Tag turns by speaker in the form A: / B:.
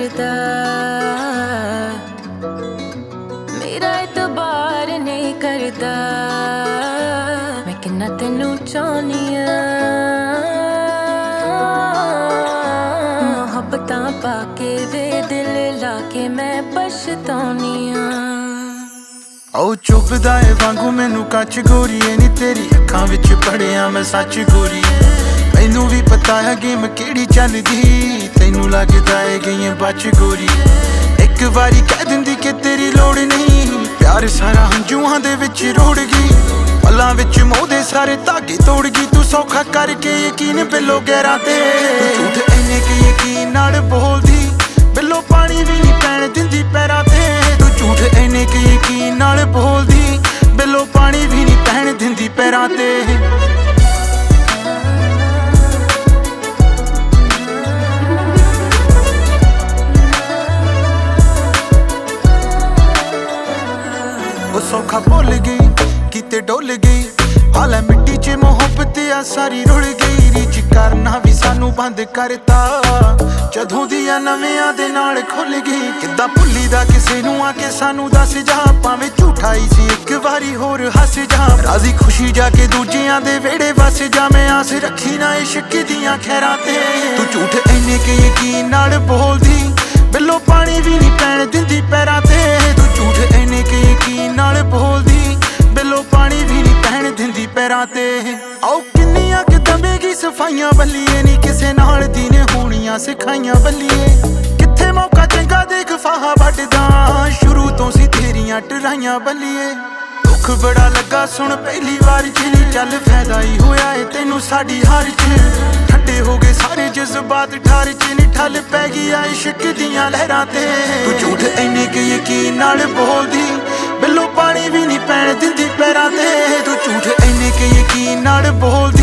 A: करदा, मेरा इतबार नहीं करदा। मैं किन्ना तेनू चाहनी आ, मोहब्बतां पाके वे दिल लाके मैं पछताउनी आ।
B: ओ चुभदा ए वांगू मैनू कच गोरीए नी तेरी अखां विच पढ़िया मैं सच गोरीए। मैनू भी पता है गेम केड़ी चलदी, तैनू लगदा है गई बच गोरी। एक बारी कह दिंदी कि तेरी लोड़ नहीं, प्यार सारा हंझूआं दे विच रोड़ गई। पल्लां विच मोह दे सारे धागे तोड़ गई। तू सौखा करके यकीन बिलो गैरां ते, तू झूठ इन्ने के यकीन नाल बोलदी, बिलो पानी भी नहीं पैण दिंदी पैरां ते। तू झूठ इन्ने के यकीन नाल बोलदी, बिलो पानी भी नहीं पैण दिंदी पैरां ते। सौखा भुल गई किते डुल गई, हाले मिट्टी च मुहब्बत आ सारी रुड़ गई। रीच करना भी सानू बंद करता, जदों दियां नवियां दे नाल खुल गई। किद्दां भुल्ली दा किसे नू आके सानू दस जा, भावें झूठा ही सी एक वारी होर हस जा। राजी खुशी जाके दूजियां दे वेड़े वस जा, मैं आस रखी ना इश्क दियां खैरां ते। तू झूठ इन्ने के यकीन नाल बोलदी, बिलो पानी भी नहीं पैण दिंदी पैरां ते। तू झूठ इन्ने के यकीन नाल बोलदी, बिलो पानी भी नहीं पैण दिंदी पैरां ते। आओ किन्नियां क दवेगी सफाइयां बल्लीए, नी किसे नाल दी ने होणियां सिखाइयां बल्लीए। कित्थे मौका चंगा देख फाहा वड्डदा, शुरू तो सी तेरियां टराइयां बल्लीए। दुख बड़ा लगा सुन पहली बार च, नी चल फैदा ही होया है तैनू साडी हार च। ठंडे हो गए सारे जज्बात ठार च, नी ठल पै गई इश्क दियां लहरां ते। तू झूठ इन्ने के यकीन नाल बोलदी, बिलो पानी भी नहीं पैण दिंदी पैरां ते। तू झूठ इन्ने के यकीन नाल बोलदी,